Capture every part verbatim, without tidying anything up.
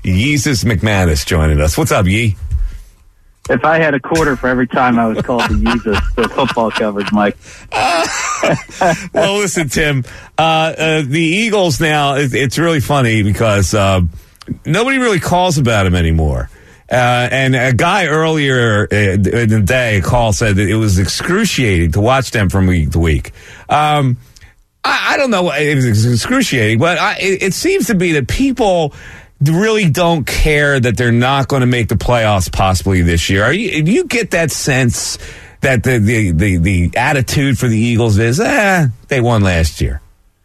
Yeezus McManus joining us. What's up, Yee? If I had a quarter for every time I was called to use the, the football coverage, Mike. Uh, well, listen, Tim, uh, uh, the Eagles now, it, it's really funny because uh, nobody really calls about them anymore. Uh, and a guy earlier in the day, a call said that it was excruciating to watch them from week to week. Um, I, I don't know if it's excruciating, but I, it, it seems to be that people really don't care that they're not going to make the playoffs possibly this year. Are you, do you get that sense that the, the, the, the attitude for the Eagles is, eh, they won last year?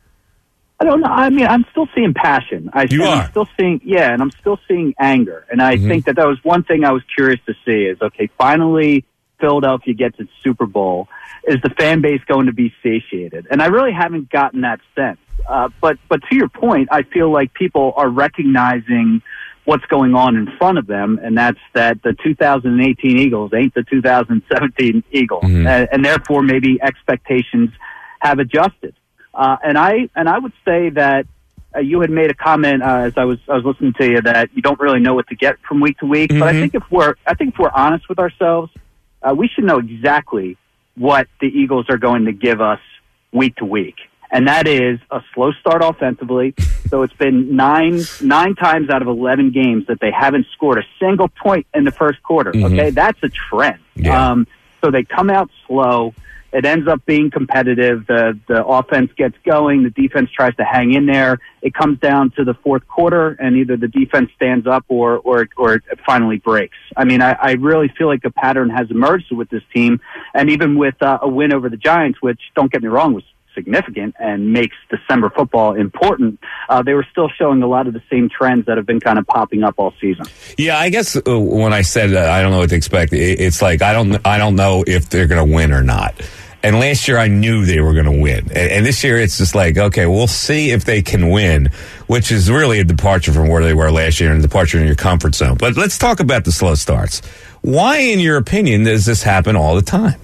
I don't know. I mean, I'm still seeing passion. I, you are? I'm still seeing, yeah, and I'm still seeing anger. And I mm-hmm. think that that was one thing I was curious to see is, okay, finally Philadelphia gets its Super Bowl. Is the fan base going to be satiated? And I really haven't gotten that sense. Uh, but but to your point, I feel like people are recognizing what's going on in front of them, and that's that the two thousand eighteen Eagles ain't the two thousand seventeen Eagles, mm-hmm. and, and therefore maybe expectations have adjusted. Uh, and I and I would say that uh, you had made a comment uh, as I was I was listening to you that you don't really know what to get from week to week. Mm-hmm. But I think if we're I think if we're honest with ourselves, uh, we should know exactly what the Eagles are going to give us week to week. And that is a slow start offensively. So it's been nine nine times out of eleven games that they haven't scored a single point in the first quarter. Mm-hmm. Okay, that's a trend. Yeah. Um, so they come out slow. It ends up being competitive. The the offense gets going. The defense tries to hang in there. It comes down to the fourth quarter, and either the defense stands up or or, or it finally breaks. I mean, I, I really feel like a pattern has emerged with this team, and even with uh, a win over the Giants, which, don't get me wrong, was significant and makes December football important, uh, they were still showing a lot of the same trends that have been kind of popping up all season. Yeah, I guess uh, when I said uh, I don't know what to expect, it, it's like I don't I don't know if they're going to win or not. And last year I knew they were going to win. And, and this year it's just like, okay, we'll see if they can win, which is really a departure from where they were last year and a departure in your comfort zone. But let's talk about the slow starts. Why, in your opinion, does this happen all the time?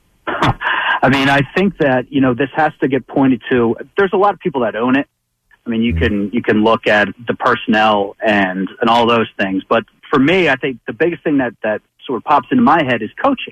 I mean, I think that, you know, this has to get pointed to. There's a lot of people that own it. I mean, you can you can look at the personnel and, and all those things. But for me, I think the biggest thing that, that sort of pops into my head is coaching.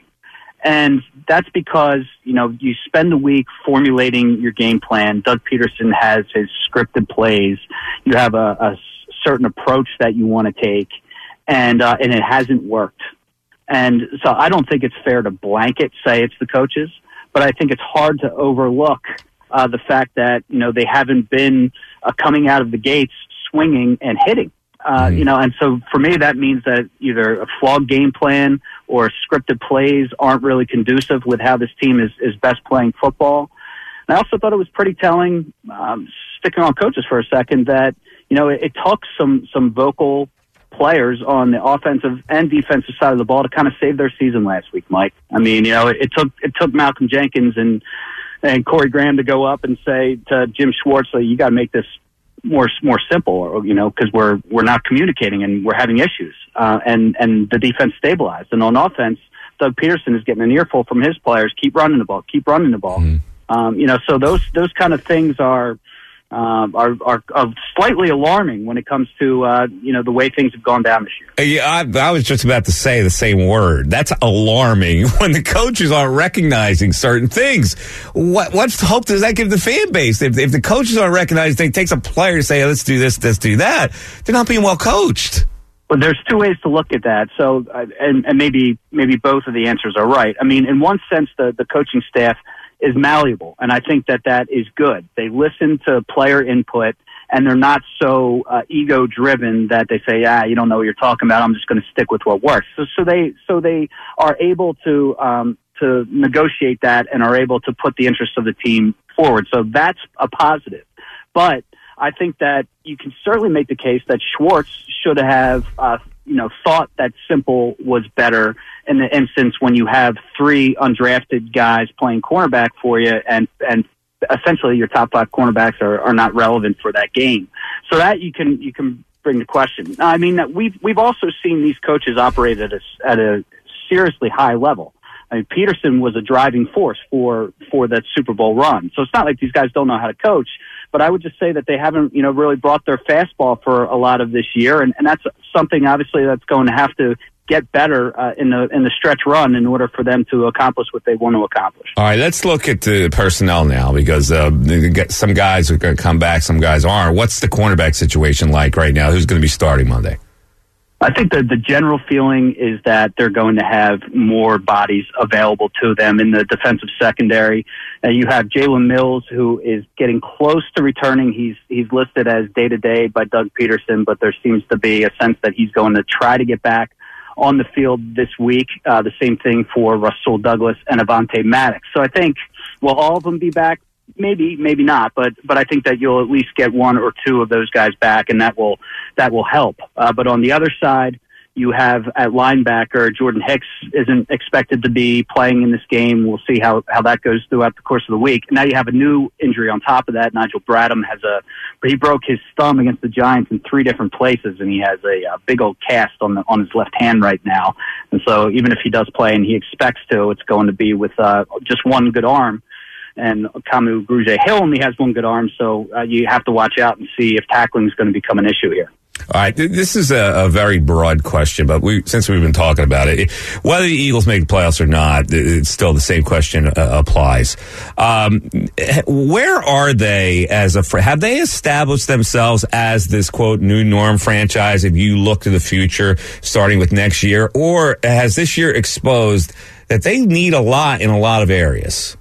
And that's because, you know, you spend the week formulating your game plan. Doug Peterson has his scripted plays. You have a, a certain approach that you want to take, and uh, and it hasn't worked. And so I don't think it's fair to blanket say it's the coaches. But I think it's hard to overlook uh, the fact that, you know, they haven't been uh, coming out of the gates swinging and hitting. Uh, mm-hmm. You know, and so for me, that means that either a flawed game plan or scripted plays aren't really conducive with how this team is, is best playing football. And I also thought it was pretty telling, um, sticking on coaches for a second, that, you know, it, it took some, some vocal players on the offensive and defensive side of the ball to kind of save their season last week, Mike. I mean, you know, it, it took it took Malcolm Jenkins and and Corey Graham to go up and say to Jim Schwartz, like, you got to make this more more simple, or, you know, because we're we're not communicating and we're having issues. Uh, and and the defense stabilized. And on offense, Doug Peterson is getting an earful from his players: keep running the ball, keep running the ball. Mm. Um, you know, so those those kind of things are. Um, are, are, are slightly alarming when it comes to, uh, you know, the way things have gone down this year. Yeah, I, I was just about to say the same word. That's alarming when the coaches aren't recognizing certain things. What what hope does that give the fan base? If, if the coaches aren't recognizing, it takes a player to say, hey, let's do this, let's do that. They're not being well coached. Well, there's two ways to look at that. So, uh, and, and maybe maybe both of the answers are right. I mean, in one sense, the, the coaching staff is malleable, and I think that that is good. They listen to player input, and they're not so uh, ego-driven that they say, "Ah, you don't know what you're talking about. I'm just going to stick with what works." So, so they so they are able to um, to negotiate that and are able to put the interests of the team forward. So that's a positive. But I think that you can certainly make the case that Schwartz should have, uh, you know, thought that simple was better in the instance when you have three undrafted guys playing cornerback for you, and and essentially your top five cornerbacks are, are not relevant for that game. So that you can you can bring the question. I mean, that we've we've also seen these coaches operate at a at a seriously high level. I mean, Peterson was a driving force for for that Super Bowl run. So it's not like these guys don't know how to coach, but I would just say that they haven't, you know, really brought their fastball for a lot of this year, and, and that's something obviously that's going to have to get better uh, in the in the stretch run in order for them to accomplish what they want to accomplish. All right, let's look at the personnel now, because uh, some guys are going to come back, some guys aren't. What's the cornerback situation like right now? Who's going to be starting Monday? I think that the general feeling is that they're going to have more bodies available to them in the defensive secondary. Uh, you have Jalen Mills, who is getting close to returning. He's he's listed as day-to-day by Doug Peterson, but there seems to be a sense that he's going to try to get back on the field this week. Uh, the same thing for Rasul Douglas and Avonte Maddox. So I think, will all of them be back? Maybe, maybe not, but but I think that you'll at least get one or two of those guys back, and that will that will help. Uh, but on the other side, you have at linebacker, Jordan Hicks isn't expected to be playing in this game. We'll see how, how that goes throughout the course of the week. Now you have a new injury on top of that. Nigel Bradham has a, he broke his thumb against the Giants in three different places, and he has a, a big old cast on the on his left hand right now. And so even if he does play, and he expects to, it's going to be with uh, just one good arm. And Kamu Grugier-Hill only has one good arm, so uh, you have to watch out and see if tackling is going to become an issue here. All right, this is a, a very broad question, but we, since we've been talking about it, whether the Eagles make the playoffs or not, it's still the same question uh, applies. Um, where are they as a fr- have they established themselves as this quote new norm franchise? If you look to the future, starting with next year, or has this year exposed that they need a lot in a lot of areas?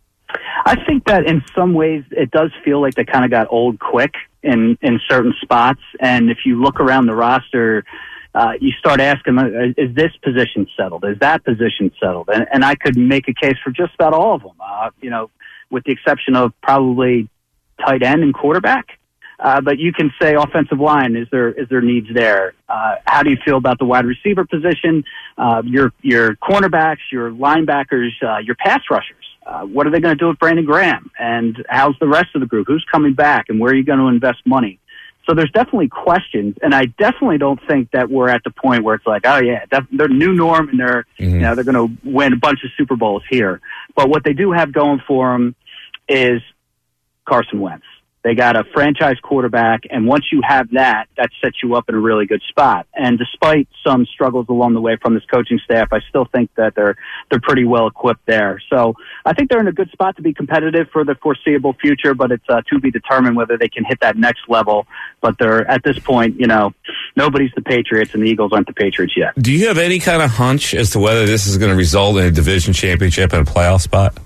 I think that in some ways it does feel like they kind of got old quick in, in certain spots. And if you look around the roster, uh, you start asking, is this position settled? Is that position settled? And, and I could make a case for just about all of them, uh, you know, with the exception of probably tight end and quarterback. Uh, but you can say offensive line, is there is there needs there? Uh, how do you feel about the wide receiver position? Uh, your, your cornerbacks, your linebackers, uh, your pass rushers? Uh, what are they going to do with Brandon Graham? And how's the rest of the group? Who's coming back? And where are you going to invest money? So there's definitely questions, and I definitely don't think that we're at the point where it's like, oh yeah, they're new norm, and they're mm-hmm. you know they're going to win a bunch of Super Bowls here. But what they do have going for them is Carson Wentz. They got a franchise quarterback, and once you have that, that sets you up in a really good spot. And despite some struggles along the way from this coaching staff, I still think that they're they're pretty well equipped there. So I think they're in a good spot to be competitive for the foreseeable future, but it's uh, to be determined whether they can hit that next level. But they're at this point, you know, nobody's the Patriots, and the Eagles aren't the Patriots yet. Do you have any kind of hunch as to whether this is going to result in a division championship and a playoff spot?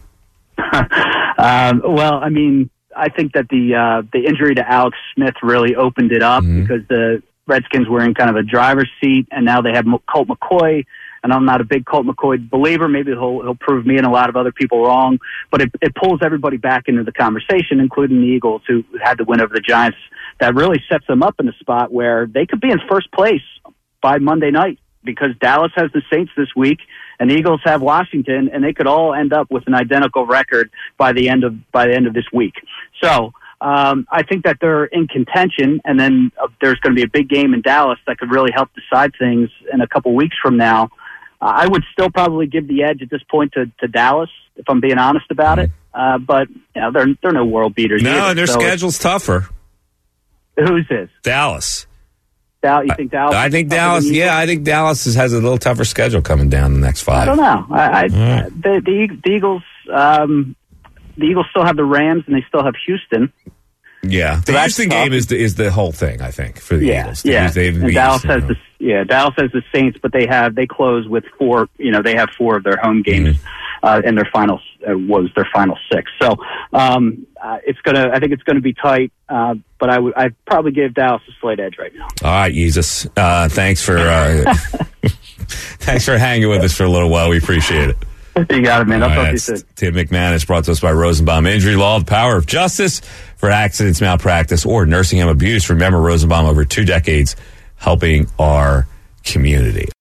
um, well, I mean, I think that the uh, the injury to Alex Smith really opened it up mm-hmm. because the Redskins were in kind of a driver's seat, and now they have Colt McCoy. And I'm not a big Colt McCoy believer. Maybe he'll he'll prove me and a lot of other people wrong. But it, it pulls everybody back into the conversation, including the Eagles, who had to win over the Giants. That really sets them up in a spot where they could be in first place by Monday night, because Dallas has the Saints this week, and the Eagles have Washington, and they could all end up with an identical record by the end of by the end of this week. So um, I think that they're in contention, and then uh, there's going to be a big game in Dallas that could really help decide things in a couple weeks from now. Uh, I would still probably give the edge at this point to, to Dallas, if I'm being honest about it. Uh, but you know, they're they're no world beaters. No, either, and their so schedule's tougher. Who's this? Dallas. Dal- you think Dallas? I think Dallas. Yeah, I think Dallas is, has a little tougher schedule coming down the next five. I don't know. I, I, right. the, the the Eagles. Um, the Eagles still have the Rams, and they still have Houston. Yeah, the so Houston game is the, is the whole thing, I think, for the yeah, Eagles. The, yeah, they, and the Dallas Eagles, has the yeah Dallas has the Saints, but they have they close with four. You know, they have four of their home games, mm-hmm. uh, and their final uh, was their final six. So um, uh, it's gonna. I think it's gonna be tight. Uh, but I would I'd probably give Dallas a slight edge right now. All right, Jesus. Uh, thanks for uh, thanks for hanging with us for a little while. We appreciate it. You got it, man. I'll All talk right, to you soon. Tim McManus, brought to us by Rosenbaum Injury Law, the power of justice for accidents, malpractice, or nursing home abuse. Remember Rosenbaum over two decades helping our community.